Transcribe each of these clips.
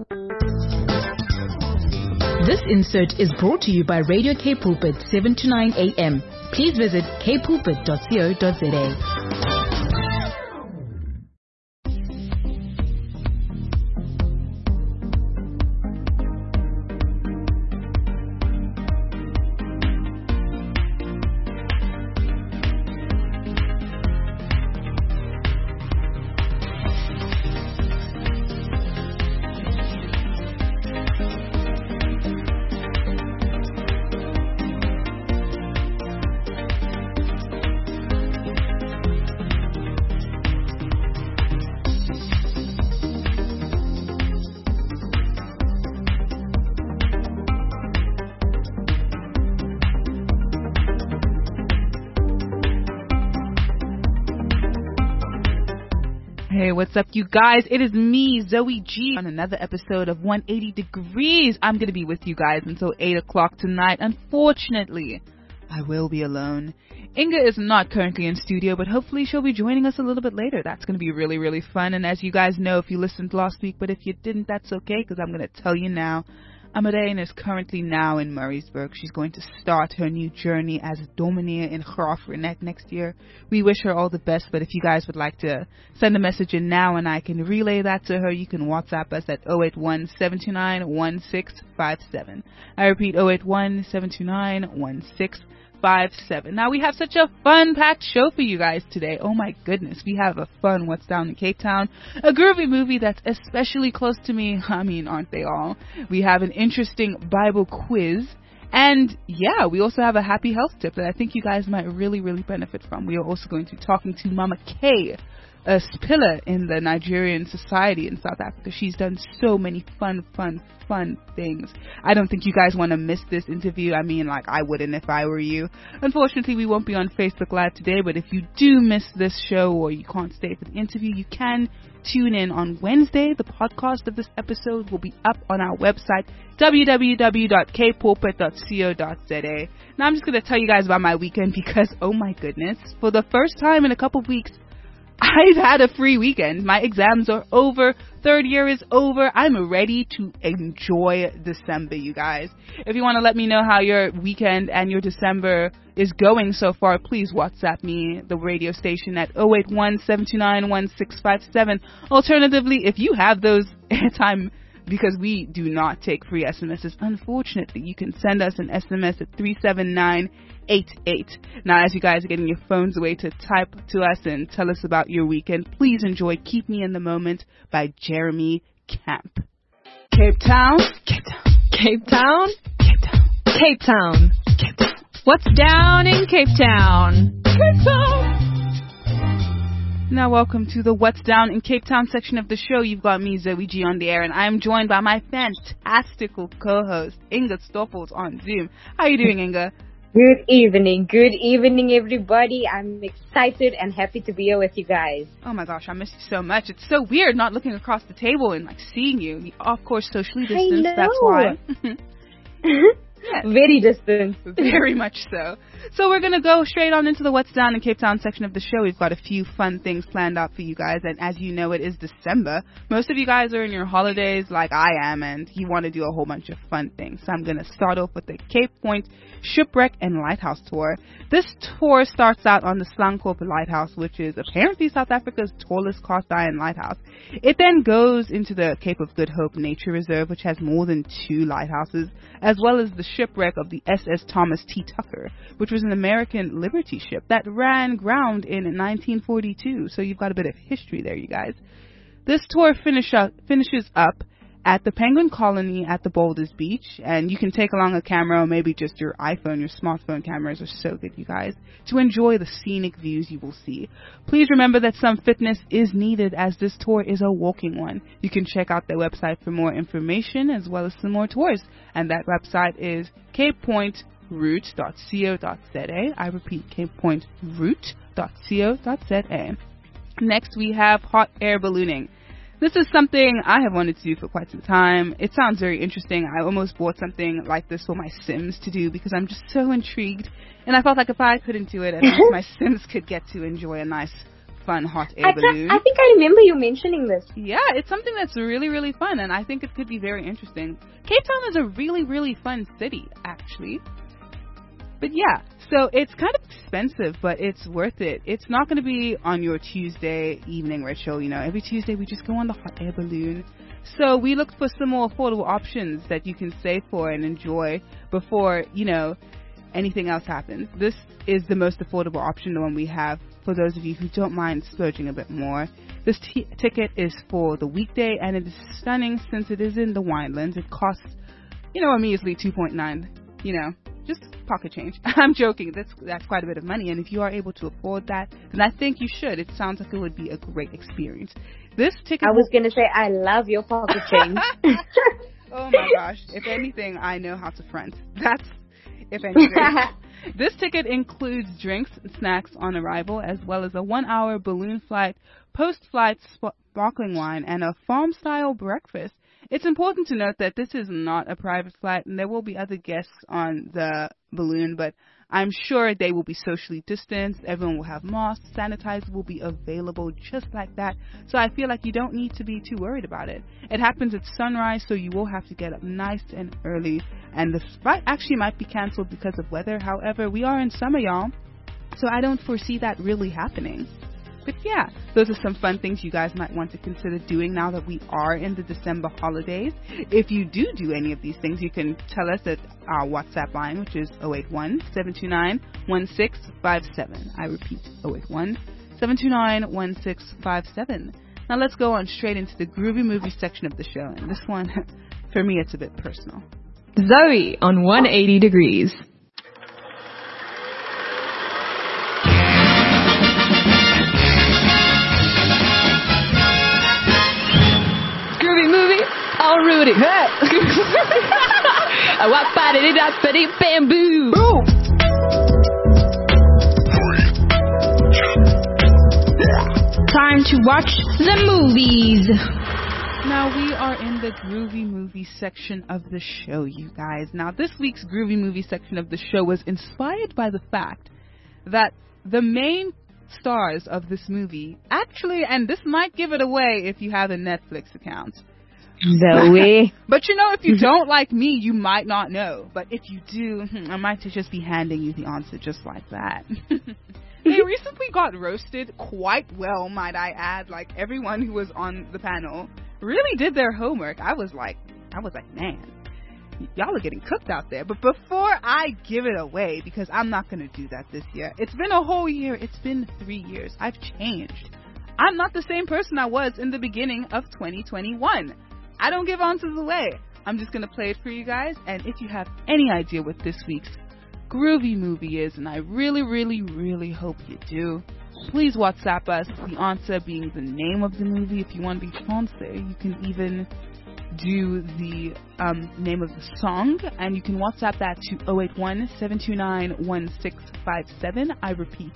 This insert is brought to you by Radio K Pulpit 7 to 9 a.m. Please visit kpulpit.co.za. Hey, what's up, you guys? It is me, Zoe G, on another episode of 180 Degrees. I'm going to be with you guys until 8 o'clock tonight. Unfortunately, I will be alone. Inga is not currently in studio, but hopefully she'll be joining us a little bit later. That's going to be really, really fun. And as you guys know, if you listened last week, but if you didn't, that's okay, because I'm going to tell you now. Amadane is currently now in Murraysburg. She's going to start her new journey as a domineer in Graaf-Reinet next year. We wish her all the best, but if you guys would like to send a message in now and I can relay that to her, you can WhatsApp us at 081-729-1657. I repeat, 081-729-1657. Now, we have such a fun-packed show for you guys today. Oh my goodness, we have a fun What's Down in Cape Town, a groovy movie that's especially close to me. I mean, aren't they all? We have an interesting Bible quiz, and yeah, we also have a happy health tip that I think you guys might really, really benefit from. We are also going to be talking to Mama K, a pillar in the Nigerian society in South Africa. She's done so many fun things. I don't think you guys want to miss this interview. I mean, like, I wouldn't if I were you. Unfortunately, we won't be on Facebook Live today, but if you do miss this show or you can't stay for the interview, you can tune in on Wednesday. The podcast of this episode will be up on our website, www.kpulpit.co.za. Now, I'm just going to tell you guys about my weekend because, oh my goodness, for the first time in a couple weeks, I've had a free weekend. My exams are over. Third year is over. I'm ready to enjoy December, you guys. If you want to let me know how your weekend and your December is going so far, please WhatsApp me, the radio station, at 081-729-1657. Alternatively, if you have those airtime, because we do not take free SMSs, unfortunately, you can send us an SMS at 37988. Now, as you guys are getting your phones away to type to us and tell us about your weekend, please enjoy Keep Me in the Moment by Jeremy Camp. Cape Town, Cape Town, Cape Town, Cape Town, Cape Town, Cape Town. What's down in Cape Town? Cape Town. Now, welcome to the What's Down in Cape Town section of the show. You've got me, Zoe G, on the air, and I'm joined by my fantastical co-host, Inga Stoffels, on Zoom. How are you doing, Inga? Good evening, everybody. I'm excited and happy to be here with you guys. Oh my gosh, I miss you so much. It's so weird not looking across the table and like seeing you. Of course, socially distanced, that's why. Yes. Very distant. Very much so. So we're going to go straight on into the What's Down in Cape Town section of the show. We've got a few fun things planned out for you guys. And as you know, it is December. Most of you guys are in your holidays like I am, and you want to do a whole bunch of fun things. So I'm going to start off with the Cape Point Shipwreck and Lighthouse Tour. This tour starts out on the Slankhop Lighthouse, which is apparently South Africa's tallest cast iron lighthouse. It then goes into the Cape of Good Hope Nature Reserve, which has more than 2 lighthouses, as well as the shipwreck of the SS Thomas T. Tucker, which was an American liberty ship that ran ground in 1942. So you've got a bit of history there, you guys. This tour finishes up at the Penguin Colony at the Boulders Beach, and you can take along a camera or maybe just your iPhone. Your smartphone cameras are so good, you guys, to enjoy the scenic views you will see. Please remember that some fitness is needed as this tour is a walking one. You can check out their website for more information as well as some more tours, and that website is capepointroute.co.za. I repeat, capepointroute.co.za. Next, we have hot air ballooning. This is something I have wanted to do for quite some time. It sounds very interesting. I almost bought something like this for my Sims to do because I'm just so intrigued. And I felt like if I couldn't do it, at least my Sims could get to enjoy a nice fun hot air balloon. I think I remember you mentioning this. Yeah, it's something that's really, really fun, and I think it could be very interesting. Cape Town is a really, really fun city, actually. But yeah, so it's kind of expensive, but it's worth it. It's not going to be on your Tuesday evening ritual. You know, every Tuesday we just go on the hot air balloon. So we looked for some more affordable options that you can save for and enjoy before, you know, anything else happens. This is the most affordable option, the one we have for those of you who don't mind splurging a bit more. This ticket is for the weekday, and it is stunning since it is in the Winelands. It costs, you know, a measly 2.9, you know, just pocket change. I'm joking. That's quite a bit of money, and if you are able to afford that, then I think you should. It sounds like it would be a great experience. This ticket... I was going to say, I love your pocket change. Oh my gosh. If anything, I know how to front. That's, if anything. This ticket includes drinks and snacks on arrival, as well as a 1-hour balloon flight, post-flight sparkling wine, and a farm-style breakfast. It's important to note that this is not a private flight, and there will be other guests on the balloon, but I'm sure they will be socially distanced. Everyone will have masks. Sanitizer will be available just like that. So I feel like you don't need to be too worried about it. It happens at sunrise, so you will have to get up nice and early. And the flight actually might be canceled because of weather. However, we are in summer, y'all, so I don't foresee that really happening. But yeah, those are some fun things you guys might want to consider doing now that we are in the December holidays. If you do any of these things, you can tell us at our WhatsApp line, which is 081-729-1657. I repeat, 081-729-1657. Now let's go on straight into the groovy movie section of the show. And this one, for me, it's a bit personal. Zoe on 180 Degrees. All Rudy. Hey. Bamboo. Boom. Time to watch the movies. Now we are in the groovy movie section of the show, you guys. Now this week's groovy movie section of the show was inspired by the fact that the main stars of this movie actually, and this might give it away if you have a Netflix account, Zoe. But you know, if you don't like me, you might not know. But if you do, I might just be handing you the answer just like that. They recently got roasted quite well, might I add. Like, everyone who was on the panel really did their homework. I was like, man, y'all are getting cooked out there. But before I give it away, because I'm not going to do that this year. It's been a whole year. It's been 3 years. I've changed. I'm not the same person I was in the beginning of 2021. I don't give answers away. I'm just going to play it for you guys. And if you have any idea what this week's groovy movie is, and I really, really, really hope you do, please WhatsApp us, the answer being the name of the movie. If you want to be fancy, you can even do the name of the song, and you can WhatsApp that to 081-729-1657. I repeat,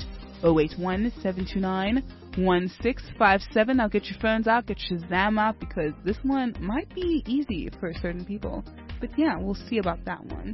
081-729-1657. Now get your phones out, get Shazam out, because this one might be easy for certain people. But yeah, we'll see about that one.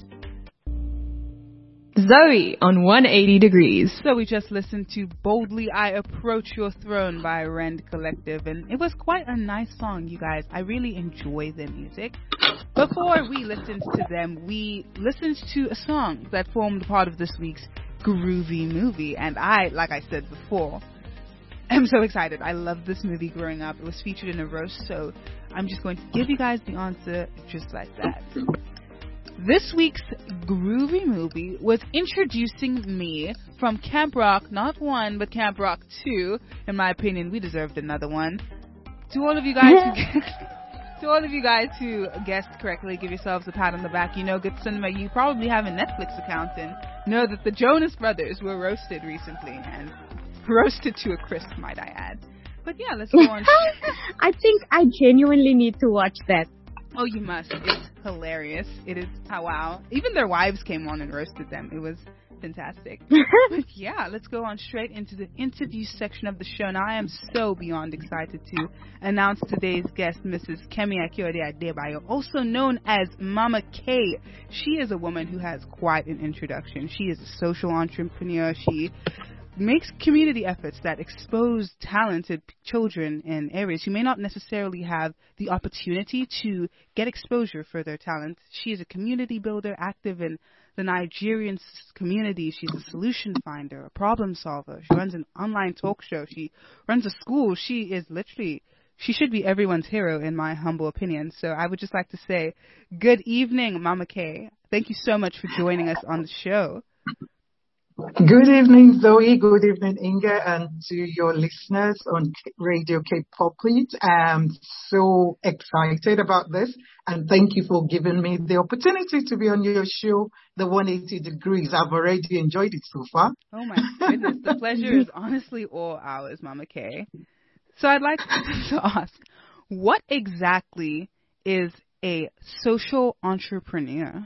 Zoe on 180 Degrees. So we just listened to Boldly I Approach Your Throne by Rend Collective, and it was quite a nice song, you guys. I really enjoy their music. Before we listened to them, we listened to a song that formed part of this week's groovy movie, and I, like I said before, I'm so excited. I loved this movie growing up. It was featured in a roast, so I'm just going to give you guys the answer just like that. This week's groovy movie was introducing me from Camp Rock, not 1, but Camp Rock 2. In my opinion, we deserved another one. To all of you guys who guessed correctly, give yourselves a pat on the back. You know, good cinema, you probably have a Netflix account and know that the Jonas Brothers were roasted recently, and roasted to a crisp, might I add. But yeah, let's go on. I think I genuinely need to watch that. Oh, you must. It's hilarious. It is. Oh, wow. Even their wives came on and roasted them. It was fantastic. But yeah, let's go on straight into the interview section of the show. Now, I am so beyond excited to announce today's guest, Mrs. Kemi Akiode Adebayo, also known as Mama K. She is a woman who has quite an introduction. She is a social entrepreneur. She makes community efforts that expose talented children in areas who may not necessarily have the opportunity to get exposure for their talent. She is a community builder, active in the Nigerian community. She's a solution finder, a problem solver. She runs an online talk show. She runs a school. She should be everyone's hero, in my humble opinion. So I would just like to say, good evening, Mama K. Thank you so much for joining us on the show. Good evening, Zoe. Good evening, Inga, and to your listeners on Radio Cape Pulpit. I'm so excited about this, and thank you for giving me the opportunity to be on your show, The 180 Degrees. I've already enjoyed it so far. Oh, my goodness. The pleasure is honestly all ours, Mama K. So I'd like to ask, what exactly is a social entrepreneur?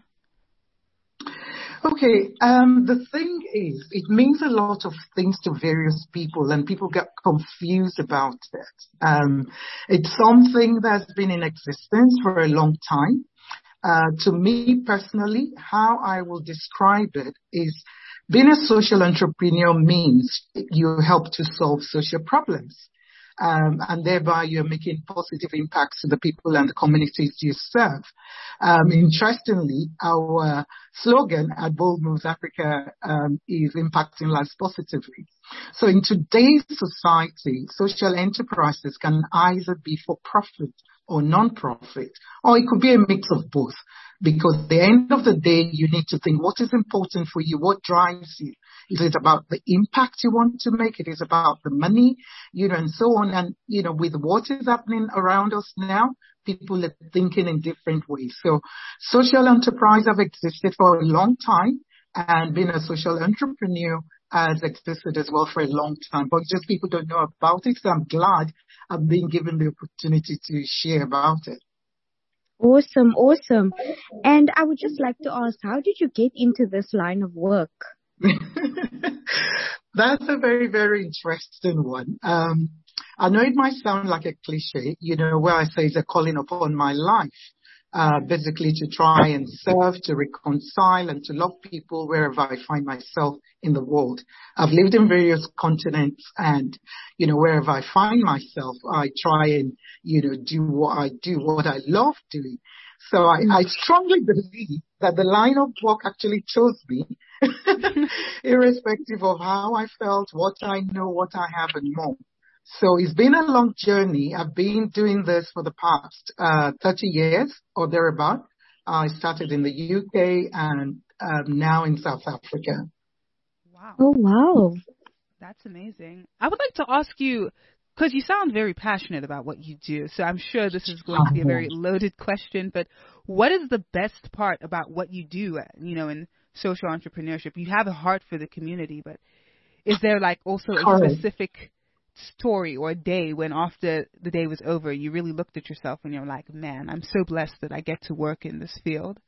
Okay, the thing is, it means a lot of things to various people, and people get confused about it. It's something that's been in existence for a long time. To me personally, how I will describe it is being a social entrepreneur means you help to solve social problems. And thereby you're making positive impacts to the people and the communities you serve. Interestingly, our slogan at Bold Moves Africa is impacting lives positively. So in today's society, social enterprises can either be for profit or non-profit, or it could be a mix of both. Because at the end of the day, you need to think, what is important for you? What drives you? Is it about the impact you want to make? It is about the money, and so on. And, with what is happening around us now, people are thinking in different ways. So social enterprise have existed for a long time, and being a social entrepreneur has existed as well for a long time. But just people don't know about it. So I'm glad I'm being given the opportunity to share about it. Awesome. And I would just like to ask, how did you get into this line of work? That's a very, very interesting one. I know it might sound like a cliche, where I say it's a calling upon my life, basically to try and serve, to reconcile, and to love people wherever I find myself in the world. I've lived in various continents, and, wherever I find myself, I try and, do what I love doing. So I strongly believe that the line of work actually chose me, irrespective of how I felt, what I know, what I have, and more. So it's been a long journey. I've been doing this for the past 30 years or thereabout. I started in the UK and now in South Africa. Wow. Oh, wow. That's amazing. I would like to ask you, because you sound very passionate about what you do, so I'm sure this is going to be a very loaded question, but what is the best part about what you do, in social entrepreneurship? You have a heart for the community, but is there also a specific story or a day when after the day was over, you really looked at yourself and you're like, man, I'm so blessed that I get to work in this field?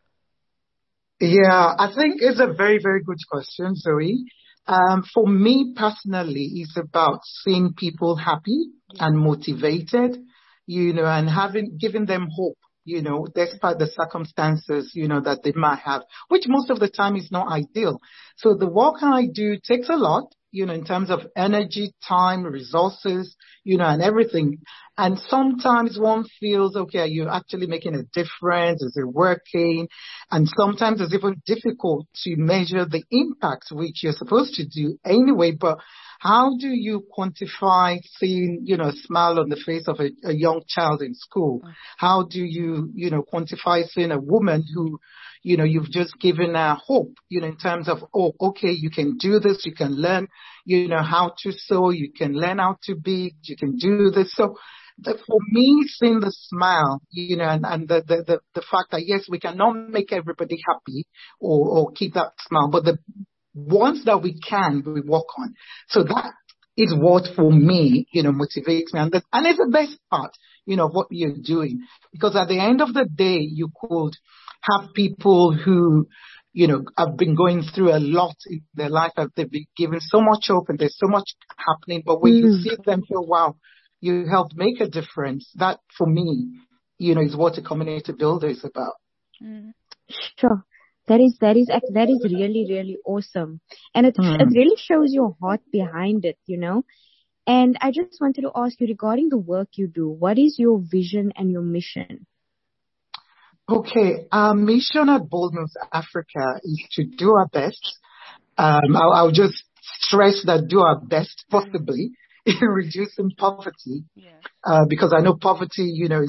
Yeah, I think it's a very, very good question, Zoe. For me personally, it's about seeing people happy and motivated, and giving them hope, despite the circumstances, that they might have, which most of the time is not ideal. So the work I do takes a lot, in terms of energy, time, resources, and everything. And sometimes one feels, okay, are you actually making a difference? Is it working? And sometimes it's even difficult to measure the impact, which you're supposed to do anyway. But how do you quantify seeing, a smile on the face of a young child in school? How do you, quantify seeing a woman who, you've just given her hope, in terms of, oh, okay, you can do this, you can learn, how to sew, you can learn how to bead, you can do this. So for me, seeing the smile, and the fact that, yes, we cannot make everybody happy or keep that smile, but the ones that we can, we work on. So that is what, for me, motivates me. And it's the best part, of what you're doing. Because at the end of the day, you could have people who, have been going through a lot in their life, that they've been given so much hope and there's so much happening. But when you see them feel, wow, you helped make a difference, that for me, is what a community builder is about. Sure. That is really, really awesome. And it really shows your heart behind it, you know. And I just wanted to ask you regarding the work you do, what is your vision and your mission? Okay, our mission at Bold Moves Africa is to do our best. I'll just stress that do our best possibly in reducing poverty, because I know poverty,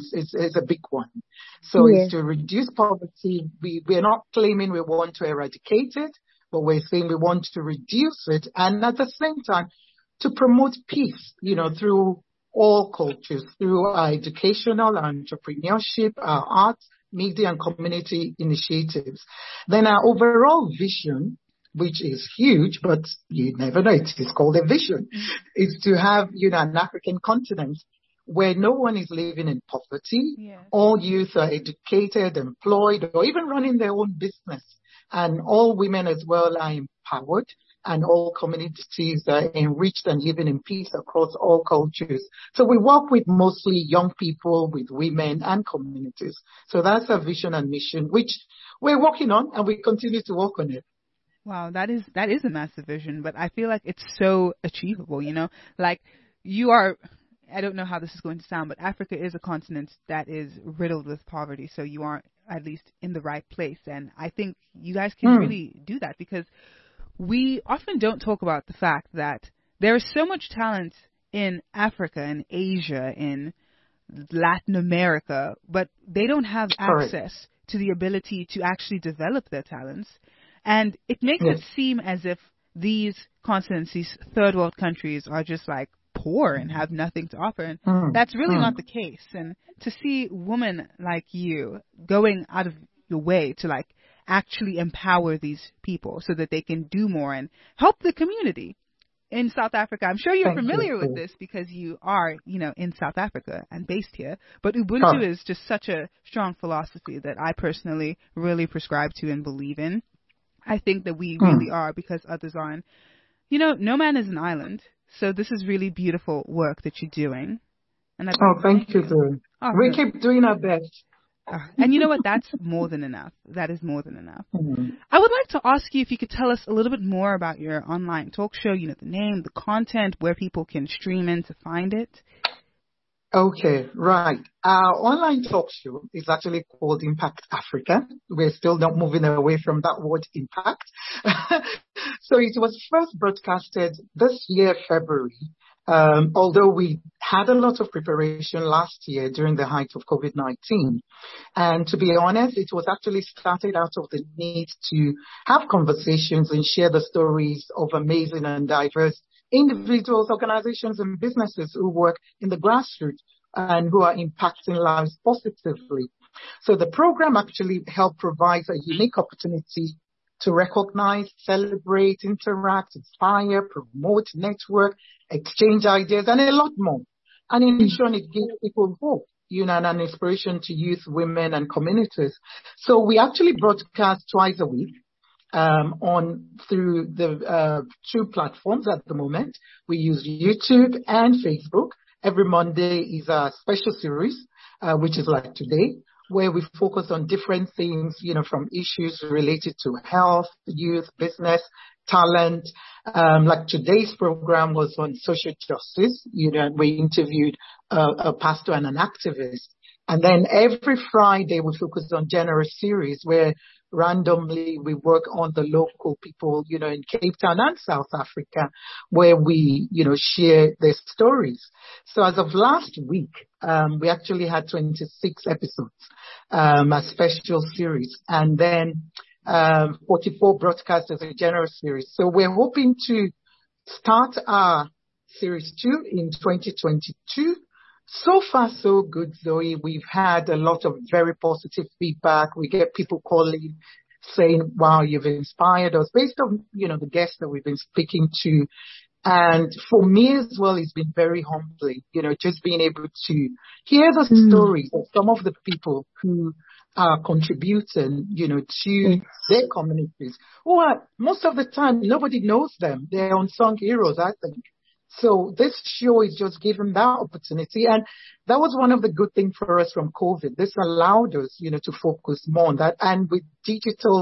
is a big one. So Yes. it's to reduce poverty. We're not claiming we want to eradicate it, but we're saying we want to reduce it, and at the same time to promote peace, through all cultures, through our educational, our entrepreneurship, our arts, media and community initiatives. Then our overall vision, which is huge, but you never know, it is called a vision, is to have, an African continent where no one is living in poverty. Yes. All youth are educated, employed, or even running their own business. And all women as well are empowered, and all communities are enriched and living in peace across all cultures. So we work with mostly young people, with women and communities. So that's our vision and mission, which we're working on, and we continue to work on it. Wow, that is a massive vision, but I feel like it's so achievable, Like you are, I don't know how this is going to sound, but Africa is a continent that is riddled with poverty, so you are at least in the right place. And I think you guys can really do that, because we often don't talk about the fact that there is so much talent in Africa, in Asia, in Latin America, but they don't have access to the ability to actually develop their talents. And it makes it seem as if these continents, these third world countries, are just like poor and have nothing to offer. And that's really not the case. And to see women like you going out of your way to like actually empower these people so that they can do more and help the community in South Africa. I'm sure you're familiar with this because you are, in South Africa and based here. But Ubuntu is just such a strong philosophy that I personally really prescribe to and believe in. I think that we really are, because others aren't. No man is an island. So this is really beautiful work that you're doing. And thank you, Zoe. We keep doing our best. And you know what? That's more than enough. That is more than enough. I would like to ask you if you could tell us a little bit more about your online talk show, the name, the content, where people can stream in to find it. Okay, right. Our online talk show is actually called Impact Africa. We're still not moving away from that word impact. So it was first broadcasted this year, February. Although we had a lot of preparation last year during the height of COVID-19. And to be honest, it was actually started out of the need to have conversations and share the stories of amazing and diverse individuals, organizations, and businesses who work in the grassroots and who are impacting lives positively. So the program actually helped provide a unique opportunity to recognize, celebrate, interact, inspire, promote, network, exchange ideas, and a lot more. And in addition, it gives people hope, and an inspiration to youth, women, and communities. So we actually broadcast twice a week. Through the two platforms at the moment. We use YouTube and Facebook. Every Monday is a special series, which is like today, where we focus on different things, from issues related to health, youth, business, talent. Like today's program was on social justice. We interviewed a pastor and an activist. And then every Friday we focus on generous series where randomly we work on the local people, in Cape Town and South Africa, where we, share their stories. So as of last week, we actually had 26 episodes, a special series, and then 44 broadcasts as a general series. So we're hoping to start our series 2 in 2022. So far, so good, Zoe. We've had a lot of very positive feedback. We get people calling, saying, wow, you've inspired us, based on, the guests that we've been speaking to. And for me as well, it's been very humbling, just being able to hear the stories of some of the people who are contributing, to their communities, who are, most of the time, nobody knows them. They're unsung heroes, I think. So this show is just giving that opportunity. And that was one of the good things for us from COVID. This allowed us, to focus more on that. And with digital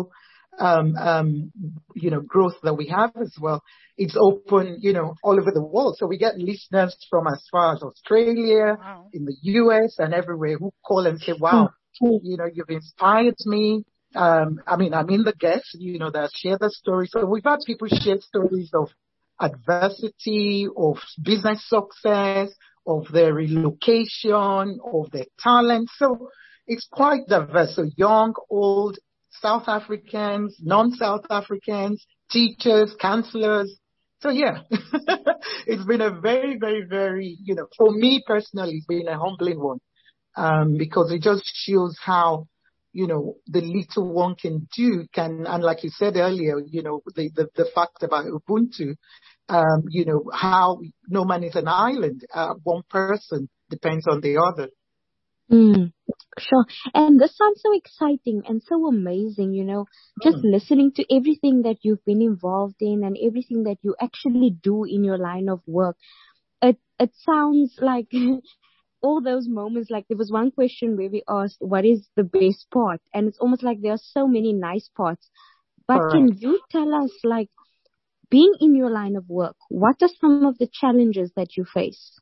growth that we have as well. It's open, all over the world. So we get listeners from as far as Australia, Wow. in the US and everywhere who call and say, wow, you've inspired me. I'm in the guests, that share the story. So we've had people share stories of adversity, of business success, of their relocation, of their talent. So it's quite diverse. So young, old, South Africans, non-South Africans, teachers, counselors. So yeah, it's been a very, very, very, for me personally, it's been a humbling one. Because it just shows how, the little one can do and like you said earlier, the fact about Ubuntu, how no man is an island. One person depends on the other. Sure. And this sounds so exciting and so amazing, just listening to everything that you've been involved in and everything that you actually do in your line of work. It sounds like all those moments, like there was one question where we asked, what is the best part? And it's almost like there are so many nice parts. But can you tell us, like, being in your line of work, what are some of the challenges that you face?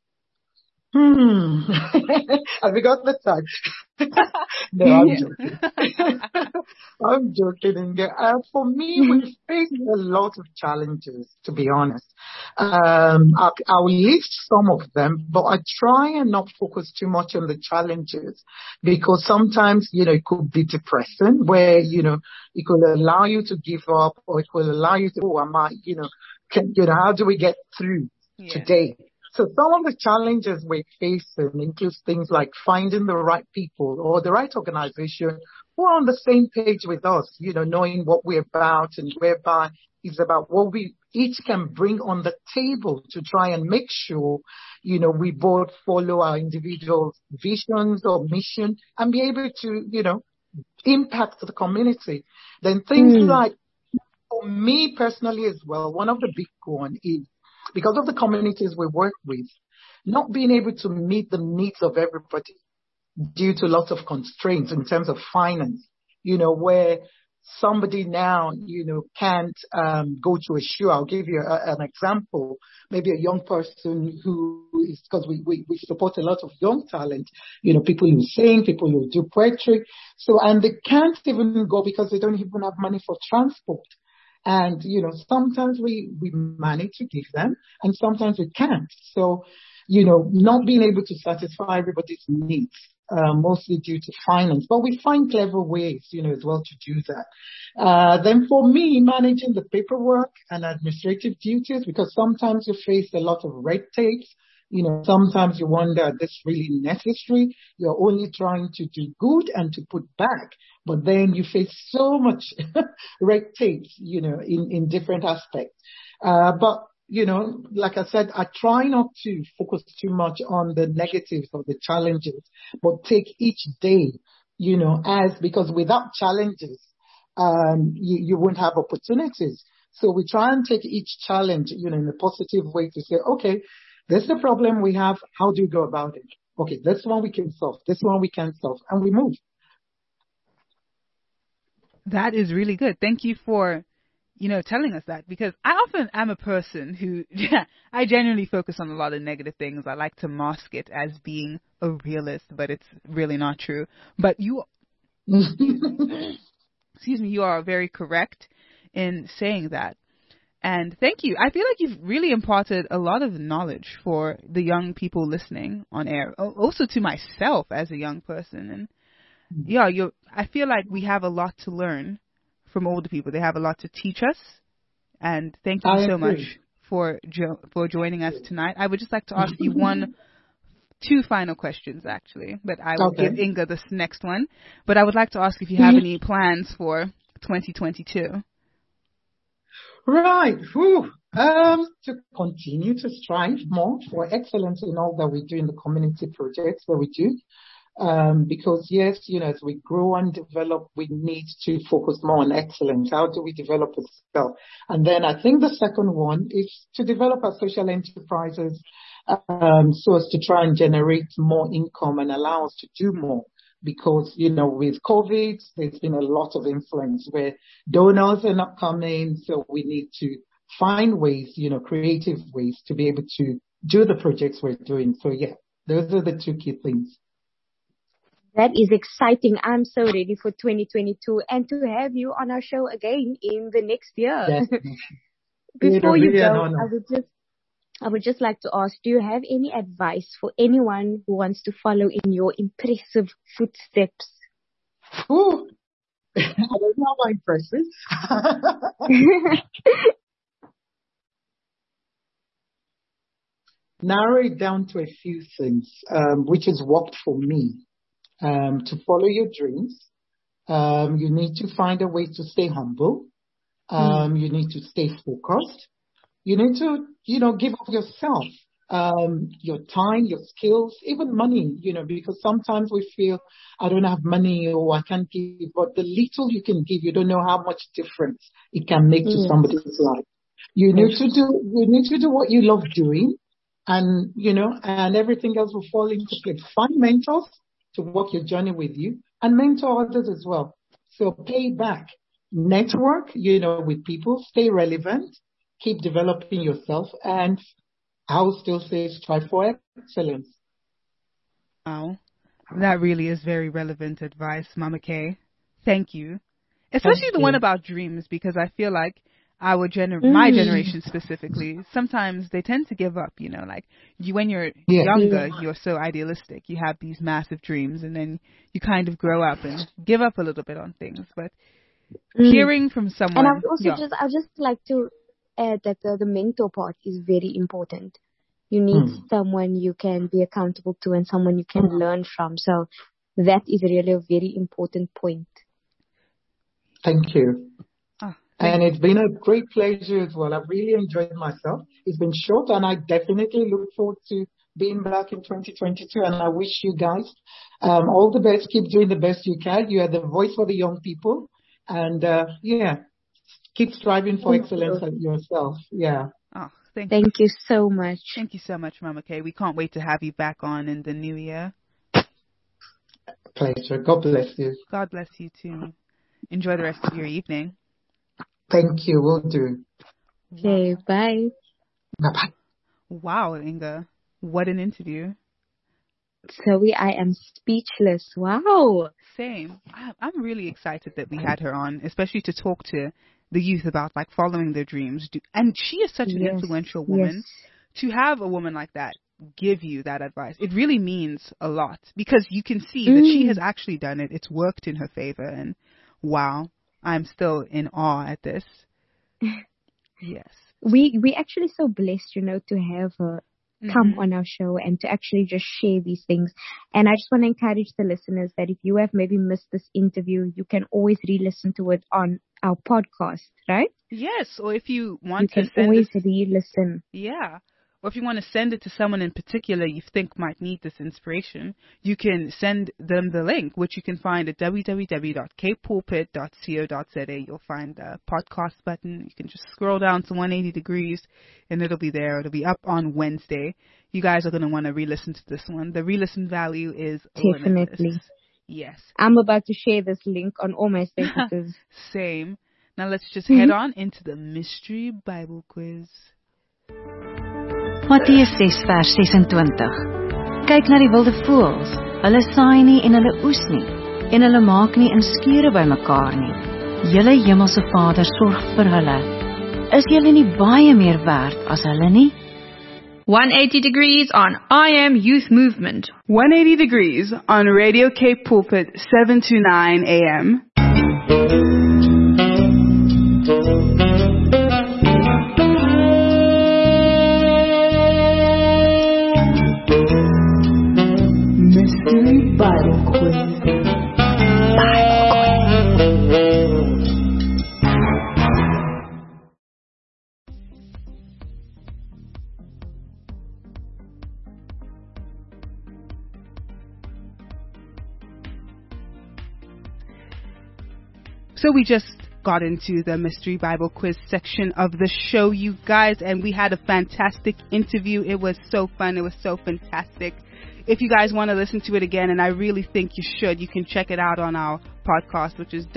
Have we got the time? No, I'm joking. I'm joking. For me, we face a lot of challenges, to be honest. I'll list some of them, but I try and not focus too much on the challenges because sometimes, it could be depressing where, it could allow you to give up or it will allow you to, how do we get through today? So some of the challenges we're facing includes things like finding the right people or the right organization who are on the same page with us, knowing what we're about and whereby it's about what we each can bring on the table to try and make sure, we both follow our individual visions or mission and be able to, impact the community. Then things like, for me personally as well, one of the big one is because of the communities we work with, not being able to meet the needs of everybody due to lots of constraints in terms of finance, where somebody now, can't go to a show. I'll give you an example. Maybe a young person who is, because we support a lot of young talent, people who sing, people who do poetry. So, and they can't even go because they don't even have money for transport. And, sometimes we manage to give them and sometimes we can't. So, not being able to satisfy everybody's needs, mostly due to finance, but we find clever ways, as well to do that. Then for me, managing the paperwork and administrative duties, because sometimes you face a lot of red tape. Sometimes you wonder, is this really necessary? You're only trying to do good and to put back. But then you face so much red tape, in different aspects. But, like I said, I try not to focus too much on the negatives or the challenges, but take each day, because without challenges, you won't have opportunities. So we try and take each challenge, in a positive way to say, okay, this is the problem we have. How do we go about it? Okay, this one we can solve. This one we can solve. And we move. That is really good. Thank you for, telling us that, because I often am a person who, I genuinely focus on a lot of negative things. I like to mask it as being a realist, but it's really not true. But you, excuse me, you are very correct in saying that. And thank you. I feel like you've really imparted a lot of knowledge for the young people listening on air, also to myself as a young person. And I feel like we have a lot to learn from older people. They have a lot to teach us. And thank you so much for joining us tonight. I would just like to ask you two final questions, actually, but I will give Inga this next one. But I would like to ask if you have any plans for 2022. Right. To continue to strive more for excellence in all that we do in the community projects that we do. Because yes, as we grow and develop, we need to focus more on excellence. How do we develop ourselves? And then I think the second one is to develop our social enterprises, so as to try and generate more income and allow us to do more. because, with COVID, there's been a lot of influence where donors are not coming. So we need to find ways, creative ways to be able to do the projects we're doing. So yeah, those are the two key things. That is exciting. I'm so ready for 2022 and to have you on our show again in the next year. Yes. Before you really go, I would just like to ask, do you have any advice for anyone who wants to follow in your impressive footsteps? Ooh, I don't know how impressive. Narrow it down to a few things, which has worked for me. To follow your dreams, you need to find a way to stay humble. You need to stay focused. You need to, give up yourself, your time, your skills, even money, because sometimes we feel I don't have money or I can't give, but the little you can give, you don't know how much difference it can make to somebody's life. You need to do what you love doing, and, and everything else will fall into place. Find mentors to walk your journey with you and mentor others as well. So pay back, network, with people, stay relevant, keep developing yourself, and I will still say strive for excellence. Wow. That really is very relevant advice, Mama K. Thank you. Especially the one about dreams, because I feel like my generation specifically, sometimes they tend to give up, when you're younger, you're so idealistic. You have these massive dreams, and then you kind of grow up and give up a little bit on things. But hearing from someone... And I'd just like to add that the mentor part is very important. You need someone you can be accountable to and someone you can learn from. So that is really a very important point. Thank you. And it's been a great pleasure as well. I've really enjoyed myself. It's been short, and I definitely look forward to being back in 2022. And I wish you guys all the best. Keep doing the best you can. You are the voice for the young people. And, keep striving for excellence at yourself. Yeah. Oh, thank you so much. Thank you so much, Mama K. We can't wait to have you back on in the new year. Pleasure. God bless you. God bless you, too. Enjoy the rest of your evening. Thank you. Will do. Okay, bye. Bye-bye. Wow, Inga. What an interview. Zoe, I am speechless. Wow. Same. I'm really excited that we had her on, especially to talk to the youth about following their dreams. And she is such an influential woman. To have a woman like that give you that advice, it really means a lot, because you can see that she has actually done it. It's worked in her favor, and wow. I'm still in awe at this. Yes. We actually so blessed, to have her come on our show and to actually just share these things. And I just want to encourage the listeners that if you have maybe missed this interview, you can always re-listen to it on our podcast, right? Yes. Or if you want to send always re-listen. Yeah. Or if you want to send it to someone in particular you think might need this inspiration, you can send them the link, which you can find at www.capepulpit.co.za. You'll find the podcast button. You can just scroll down to 180 degrees, and it'll be there. It'll be up on Wednesday. You guys are going to want to re-listen to this one. The re-listen value is definitely limitless. Yes. I'm about to share this link on all my statuses. Same. Now let's just head on into the Mystery Bible Quiz. Matteus 6 vers 26. Kyk na die wilde voëls. Hulle saai nie en hulle oes nie, en hulle maak nie in skure bymekaar nie. Julle hemelse Vader sorg vir hulle. Is julle nie baie meer werd as hulle nie? 180 degrees on I Am Youth Movement. 180 degrees on Radio Cape Pulpit 7 to 9 a.m. Mystery Bible Quiz. So we just got into the Mystery Bible Quiz section of the show, you guys, and we had a fantastic interview. It was so fun. It was so fantastic. if you guys want to listen to it again, and I really think you should, you can check it out on our podcast, which is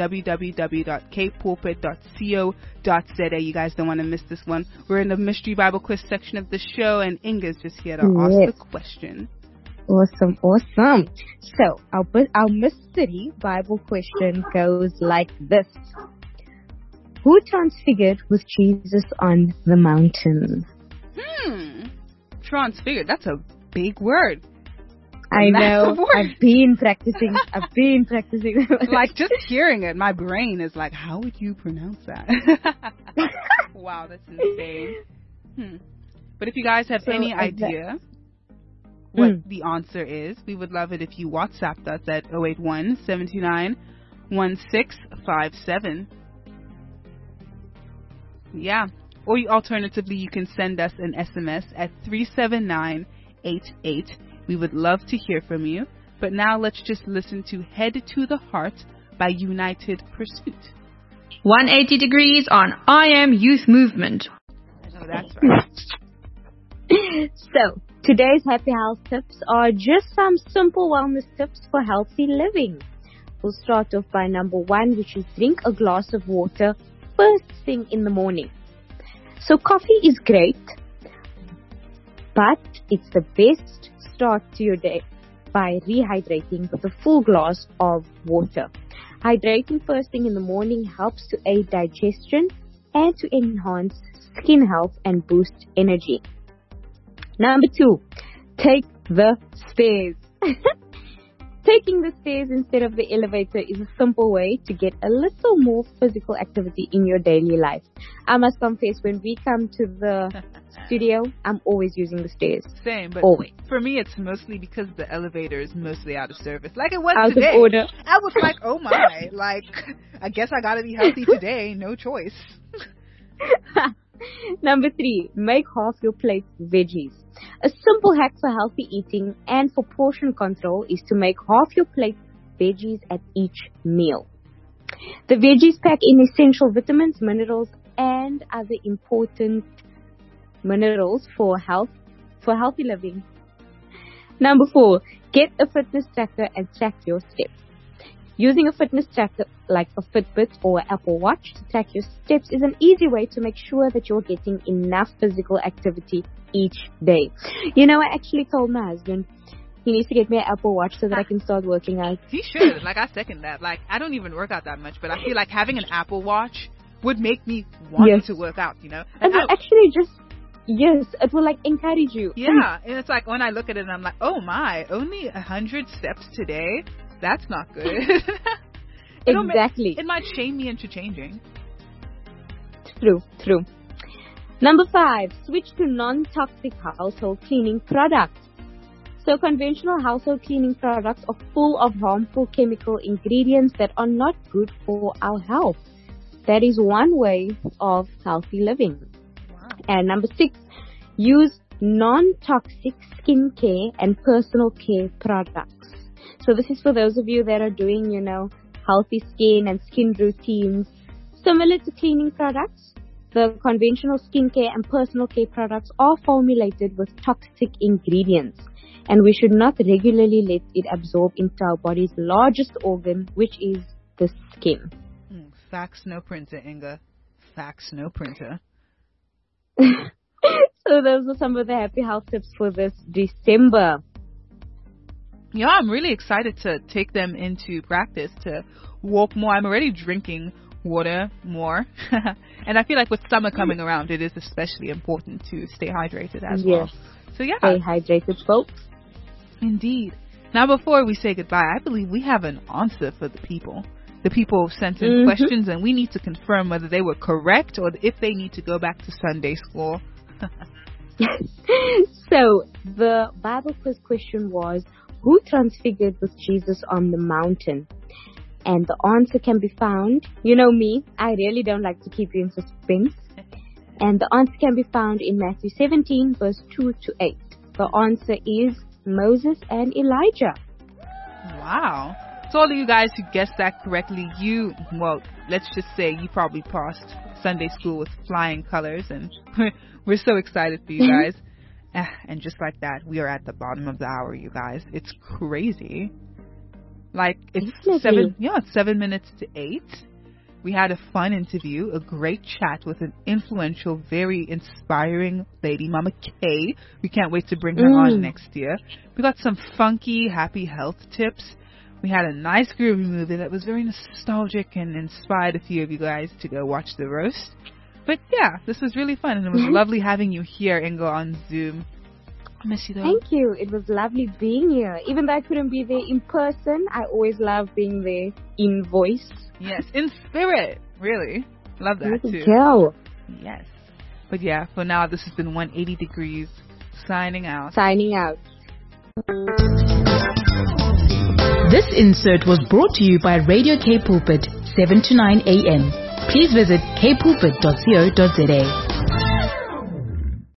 www.kpulpit.co.za. You guys don't want to miss this one. We're in the Mystery Bible Quiz section of the show, and Inga's just here to ask the question. Awesome. So, our mystery Bible question goes like this. Who transfigured with Jesus on the mountain? Transfigured. That's a big word. I know. Word. I've been practicing. Like, just hearing it, my brain is like, how would you pronounce that? Wow, that's insane. But if you guys have any idea what the answer is, we would love it if you WhatsApped us at 081-729-1657. Yeah. Or alternatively, you can send us an SMS at 37988. We would love to hear from you. But now let's just listen to Head to the Heart by United Pursuit. 180 degrees on I Am Youth Movement. Oh, that's right. So, today's happy health tips are just some simple wellness tips for healthy living. We'll start off by number 1, which is drink a glass of water first thing in the morning. So coffee is great, but it's the best start to your day by rehydrating with a full glass of water. Hydrating first thing in the morning helps to aid digestion and to enhance skin health and boost energy. Number 2, take the stairs. Taking the stairs instead of the elevator is a simple way to get a little more physical activity in your daily life. I must confess, when we come to the studio, I'm always using the stairs. Same, but always. For me, it's mostly because the elevator is mostly out of service. Like it was out today. Of order. I was like, oh my, like, I guess I gotta be healthy today. No choice. Number 3, make half your plate veggies. A simple hack for healthy eating and for portion control is to make half your plate veggies at each meal. The veggies pack in essential vitamins, minerals, and other important minerals for healthy living. Number 4, get a fitness tracker and track your steps. Using a fitness tracker like a Fitbit or Apple Watch to track your steps is an easy way to make sure that you're getting enough physical activity each day. You know, I actually told my husband he needs to get me an Apple Watch so that I can start working out. He should. Like, I second that. Like, I don't even work out that much, but I feel like having an Apple Watch would make me want to work out, you know? And it will actually just, it will like encourage you. Yeah, and it's like when I look at it and I'm like, oh my, only 100 steps today? That's not good. Exactly. It might shame me into changing. True. Number 5, switch to non-toxic household cleaning products. So conventional household cleaning products are full of harmful chemical ingredients that are not good for our health. That is one way of healthy living. Wow. And number 6, use non-toxic skincare and personal care products. So this is for those of you that are doing, healthy skin and skin routines. Similar to cleaning products, the conventional skincare and personal care products are formulated with toxic ingredients, and we should not regularly let it absorb into our body's largest organ, which is the skin. Facts, no printer, Inga. Facts, no printer. So those are some of the happy health tips for this December. Yeah, I'm really excited to take them into practice, to walk more. I'm already drinking water more. And I feel like with summer coming around, it is especially important to stay hydrated as well. So yeah. Stay hydrated, folks. Indeed. Now, before we say goodbye, I believe we have an answer for the people. The people sent in questions, and we need to confirm whether they were correct or if they need to go back to Sunday school. So, the Bible quiz question was, who transfigured with Jesus on the mountain? And the answer can be found, you know me, I really don't like to keep you in suspense. And the answer can be found in Matthew 17, verse 2 to 8. The answer is Moses and Elijah. Wow. So all of you guys who guessed that correctly, let's just say you probably passed Sunday school with flying colors, and we're so excited for you guys. And just like that, we are at the bottom of the hour, you guys. It's crazy. Like, it's Definitely. it's 7 minutes to 8. We had a fun interview, a great chat with an influential, very inspiring lady, Mama K. We can't wait to bring her on next year. We got some funky, happy health tips. We had a nice groovy movie that was very nostalgic and inspired a few of you guys to go watch the roast. But yeah, this was really fun, and it was lovely having you here, Ingo, on Zoom. I miss you though. Thank you. It was lovely being here. Even though I couldn't be there in person, I always love being there in voice. Yes, in spirit. Really. Love that too. Go. Yes. But yeah, for now, this has been 180 Degrees, signing out. Signing out. This insert was brought to you by Radio K Pulpit, 7 to 9 a.m. Please visit kpulpit.co.za.